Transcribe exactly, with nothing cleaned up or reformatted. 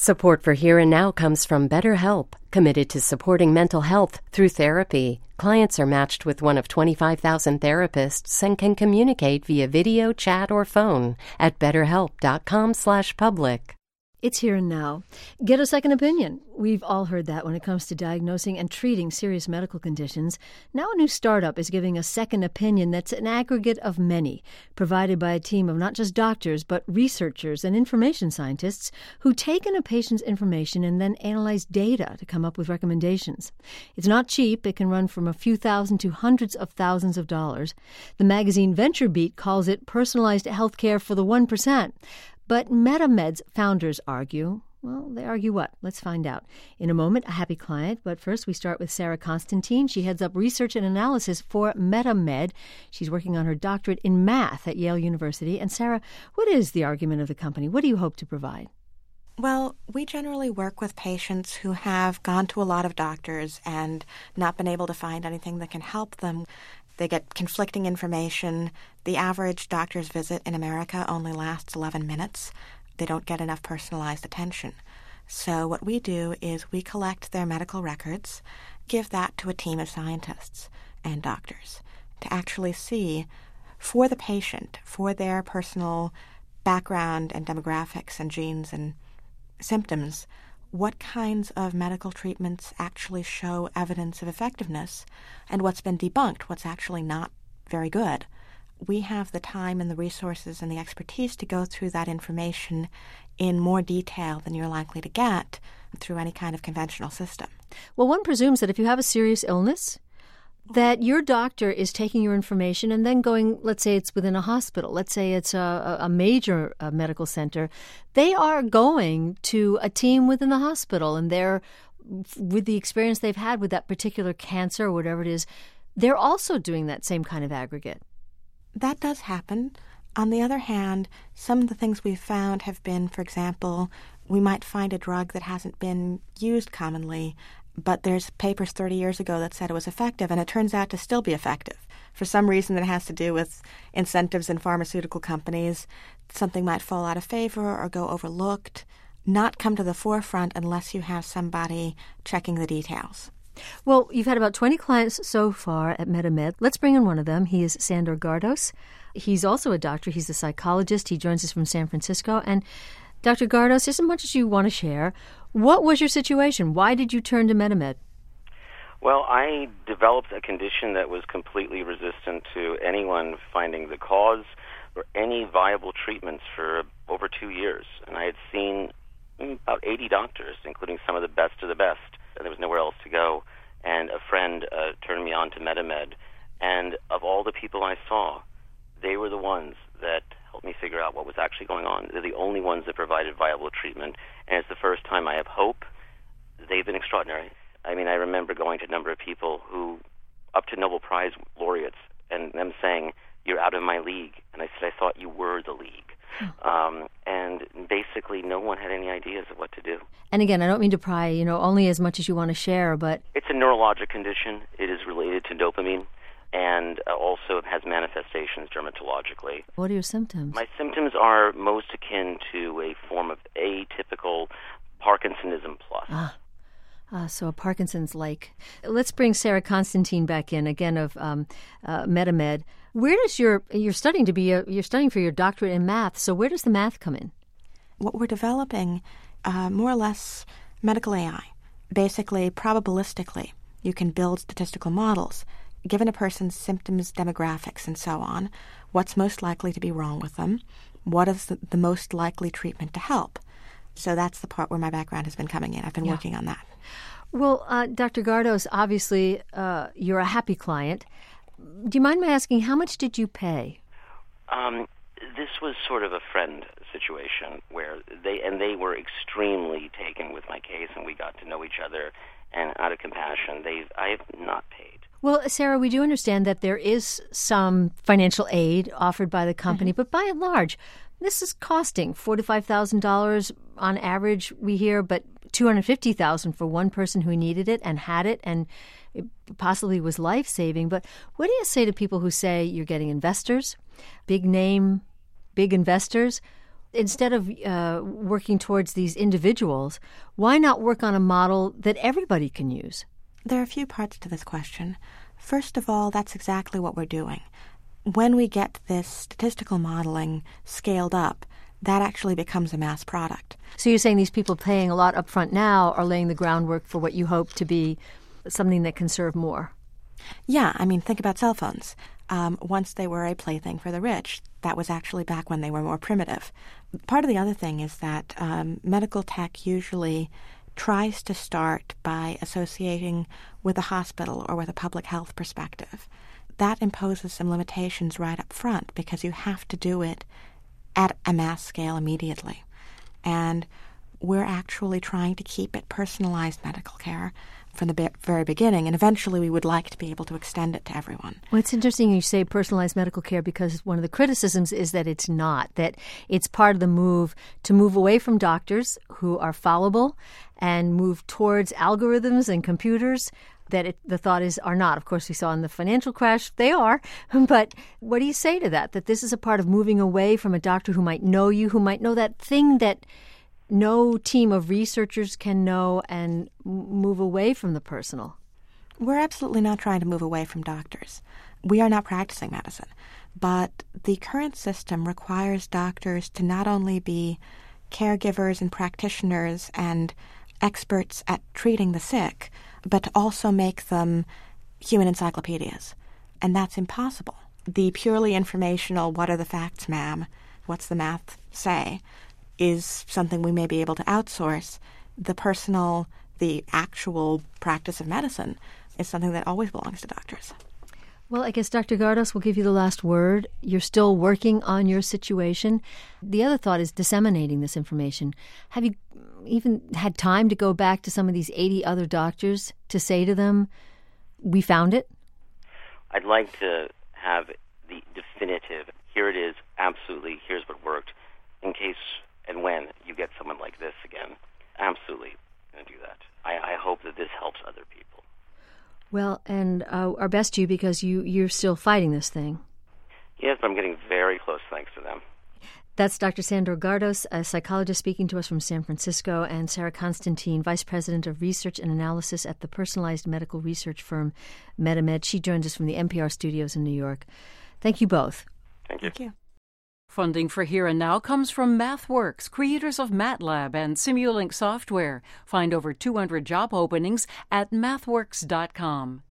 Support for Here and Now comes from BetterHelp, committed to supporting mental health through therapy. Clients are matched with one of twenty-five thousand therapists and can communicate via video, chat, or phone at betterhelp.com slash public. It's Here and Now. Get a second opinion. We've all heard that when it comes to diagnosing and treating serious medical conditions. Now a new startup is giving a second opinion that's an aggregate of many, provided by a team of not just doctors, but researchers and information scientists who take in a patient's information and then analyze data to come up with recommendations. It's not cheap. It can run from a few thousand to hundreds of thousands of dollars. The magazine VentureBeat calls it personalized healthcare for the one percent. But MetaMed's founders argue, well, they argue what? Let's find out. In a moment, a happy client. But first, we start with Sarah Constantine. She heads up research and analysis for MetaMed. She's working on her doctorate in math at Yale University. And Sarah, what is the argument of the company? What do you hope to provide? Well, we generally work with patients who have gone to a lot of doctors and not been able to find anything that can help them. They get conflicting information. The average doctor's visit in America only lasts eleven minutes. They don't get enough personalized attention. So what we do is we collect their medical records, give that to a team of scientists and doctors to actually see for the patient, for their personal background and demographics and genes and symptoms, what kinds of medical treatments actually show evidence of effectiveness and what's been debunked, what's actually not very good. We have the time and the resources and the expertise to go through that information in more detail than you're likely to get through any kind of conventional system. Well, one presumes that if you have a serious illness, that your doctor is taking your information and then going, let's say it's within a hospital, let's say it's a, a major uh, medical center, they are going to a team within the hospital and they're, with the experience they've had with that particular cancer or whatever it is, they're also doing that same kind of aggregate. That does happen. On the other hand, some of the things we've found have been, for example, we might find a drug that hasn't been used commonly, but there's papers thirty years ago that said it was effective, and it turns out to still be effective. For some reason that has to do with incentives in pharmaceutical companies, something might fall out of favor or go overlooked, not come to the forefront unless you have somebody checking the details. Well, you've had about twenty clients so far at MetaMed. Let's bring in one of them. He is Sandor Gardos. He's also a doctor. He's a psychologist. He joins us from San Francisco. And Doctor Gardos, as much as you want to share, what was your situation? Why did you turn to MetaMed? Well, I developed a condition that was completely resistant to anyone finding the cause or any viable treatments for over two years. And I had seen about eighty doctors, including some of the best of the best. And there was nowhere else to go. And a friend uh, turned me on to MetaMed. And of all the people I saw, they were the ones that helped me figure out what was actually going on. They're the only ones that provided viable treatment, and it's the first time I have hope. They've been extraordinary. I mean, I remember going to a number of people who, up to Nobel Prize laureates, and them saying, "You're out of my league." And I said, "I thought you were the league." Hmm. Um, and basically, no one had any ideas of what to do. And again, I don't mean to pry, you know, only as much as you want to share, but... It's a neurologic condition. It is related to dopamine, and also has manifestations dermatologically. What are your symptoms? My symptoms are most akin to a form of atypical Parkinsonism plus. Ah, ah so a Parkinson's-like. Let's bring Sarah Constantine back in, again, of um, uh, MetaMed. Where does your, you're studying to be, a, you're studying for your doctorate in math, so where does the math come in? What we're developing, uh, more or less medical A I. Basically, probabilistically, you can build statistical models. Given a person's symptoms, demographics, and so on, what's most likely to be wrong with them? What is the, the most likely treatment to help? So that's the part where my background has been coming in. I've been yeah. working on that. Well, uh, Doctor Gardos, obviously uh, you're a happy client. Do you mind my asking, how much did you pay? Um, this was sort of a friend situation where they, and they were extremely taken with my case, and we got to know each other, and out of compassion, they've, I have not paid. Well, Sarah, we do understand that there is some financial aid offered by the company, mm-hmm. but by and large, this is costing four thousand to five thousand dollars on average, we hear, but two hundred fifty thousand dollars for one person who needed it and had it, and it possibly was life-saving. But what do you say to people who say you're getting investors, big name, big investors? Instead of uh, working towards these individuals, why not work on a model that everybody can use? There are a few parts to this question. First of all, that's exactly what we're doing. When we get this statistical modeling scaled up, that actually becomes a mass product. So you're saying these people paying a lot up front now are laying the groundwork for what you hope to be something that can serve more? Yeah, I mean, think about cell phones. Um, once they were a plaything for the rich, that was actually back when they were more primitive. Part of the other thing is that um, medical tech usually tries to start by associating with a hospital or with a public health perspective. That imposes some limitations right up front because you have to do it at a mass scale immediately. And we're actually trying to keep it personalized medical care from the be- very beginning, and eventually we would like to be able to extend it to everyone. Well, it's interesting you say personalized medical care because one of the criticisms is that it's not, that it's part of the move to move away from doctors who are fallible and move towards algorithms and computers that it, the thought is are not. Of course, we saw in the financial crash, they are. But what do you say to that, that this is a part of moving away from a doctor who might know you, who might know that thing that no team of researchers can know, and move away from the personal? We're absolutely not trying to move away from doctors. We are not practicing medicine. But the current system requires doctors to not only be caregivers and practitioners and experts at treating the sick, but to also make them human encyclopedias. And that's impossible. The purely informational, what are the facts, ma'am, what's the math say, is something we may be able to outsource. The personal, the actual practice of medicine is something that always belongs to doctors. Well, I guess, Doctor Gardos, we'll give you the last word. You're still working on your situation. The other thought is disseminating this information. Have you even had time to go back to some of these eighty other doctors to say to them, we found it? I'd like to have the definitive, here it is, absolutely, here's what worked, in case and when you get someone like this again. Absolutely going to do that. I, I hope that this helps other people. Well, and uh, our best to you, because you, you're still fighting this thing. Yes, but I'm getting very close thanks to them. That's Doctor Sandor Gardos, a psychologist speaking to us from San Francisco, and Sarah Constantine, Vice President of Research and Analysis at the personalized medical research firm MetaMed. She joins us from the N P R studios in New York. Thank you both. Thank you. Thank you. Funding for Here and Now comes from MathWorks, creators of MATLAB and Simulink software. Find over two hundred job openings at mathworks dot com.